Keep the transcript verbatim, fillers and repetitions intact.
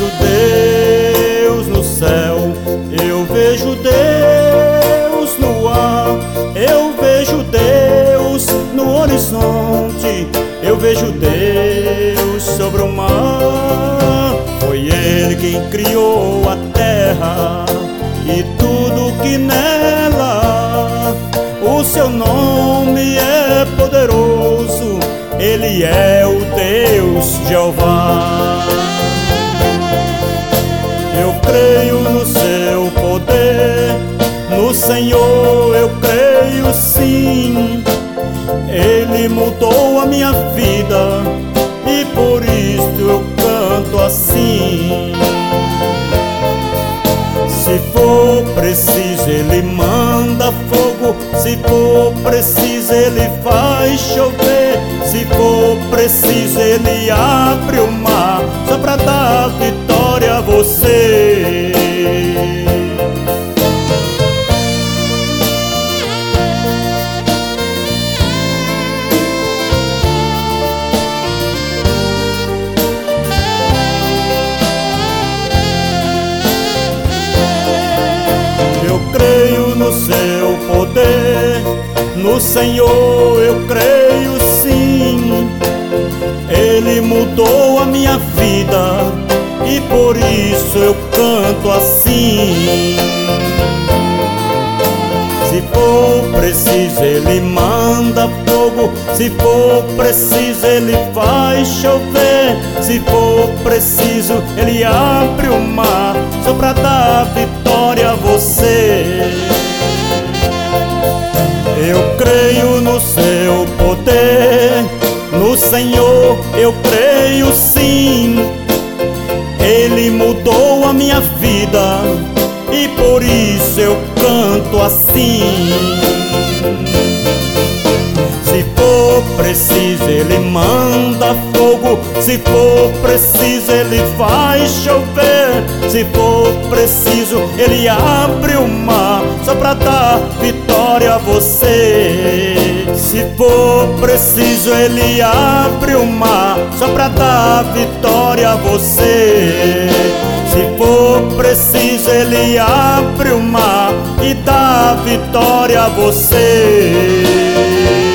vejo Deus no céu, eu vejo Deus no ar, eu vejo Deus no horizonte, eu vejo Deus sobre o mar. Foi Ele quem criou a terra e tudo que nela, o seu nome é poderoso, Ele é o Deus Jeová. Eu creio no seu poder, no Senhor eu creio sim. Ele mudou a minha vida e por isso eu canto assim. Se for preciso Ele manda fogo, se for preciso Ele faz chover, se for preciso Ele abre o mar, só pra dar vitória a você. Eu creio no seu poder, no Senhor eu creio sim. Ele mudou a minha vida e por isso eu canto assim. Se for preciso Ele manda fogo, se for preciso Ele faz chover, se for preciso Ele abre o mar, só pra dar vitória a você. Eu creio no seu poder, no Senhor eu creio sim. Ele mudou a minha vida e por isso eu canto assim. Se for preciso Ele manda fogo, se for preciso Ele faz chover, se for preciso Ele abre o mar, só pra dar vitória a você. Se for preciso Ele abre o mar, só pra dar vitória a você. Se for preciso Ele abre o mar e dá vitória a você.